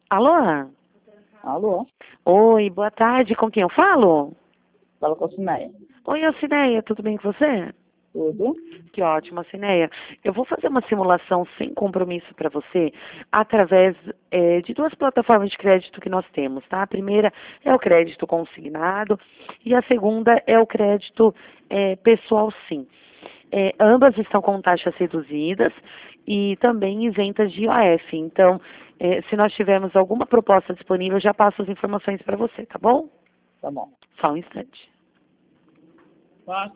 Alô? Alô? Oi, boa tarde. Com quem eu falo? Fala com a Cineia. Oi, Alcineia, tudo bem com você? Tudo? Que ótimo, Alcineia. Eu vou fazer uma simulação sem compromisso para você através de duas plataformas de crédito que nós temos, tá? A primeira é o crédito consignado e a segunda é o crédito pessoal sim. Ambas estão com taxas reduzidas e também isentas de IOF. Então, se nós tivermos alguma proposta disponível, eu já passo as informações para você, tá bom? Tá bom. Só um instante. Tá.